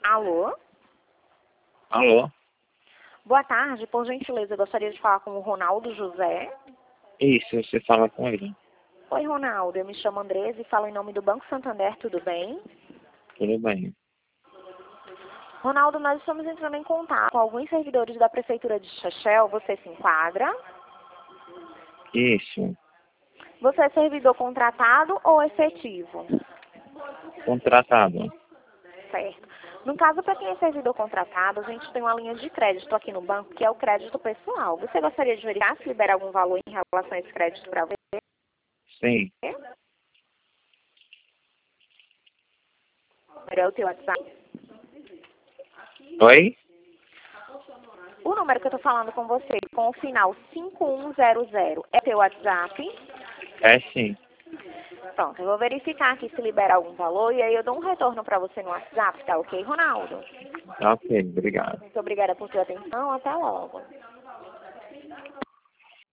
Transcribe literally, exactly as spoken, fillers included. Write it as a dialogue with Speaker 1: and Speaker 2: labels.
Speaker 1: Alô?
Speaker 2: Alô?
Speaker 1: Boa tarde, por gentileza, eu gostaria de falar com o Ronaldo José.
Speaker 2: Isso, você fala com ele.
Speaker 1: Oi, Ronaldo, eu me chamo Andresa e falo em nome do Banco Santander, tudo bem?
Speaker 2: Tudo bem.
Speaker 1: Ronaldo, nós estamos entrando em contato com alguns servidores da Prefeitura de Xaxéu, você se enquadra?
Speaker 2: Isso.
Speaker 1: Você é servidor contratado ou efetivo?
Speaker 2: Contratado.
Speaker 1: Certo. No caso, para quem é servidor contratado, a gente tem uma linha de crédito aqui no banco, que é o crédito pessoal. Você gostaria de verificar se libera algum valor em relação a esse crédito para você?
Speaker 2: Sim.
Speaker 1: É o teu WhatsApp?
Speaker 2: Oi?
Speaker 1: O número que eu estou falando com você, com o final cinco um zero zero, é teu WhatsApp?
Speaker 2: É sim.
Speaker 1: Pronto, eu vou verificar aqui se libera algum valor e aí eu dou um retorno para você no WhatsApp, tá ok, Ronaldo?
Speaker 2: Ok, obrigado.
Speaker 1: Muito obrigada por sua atenção, até logo.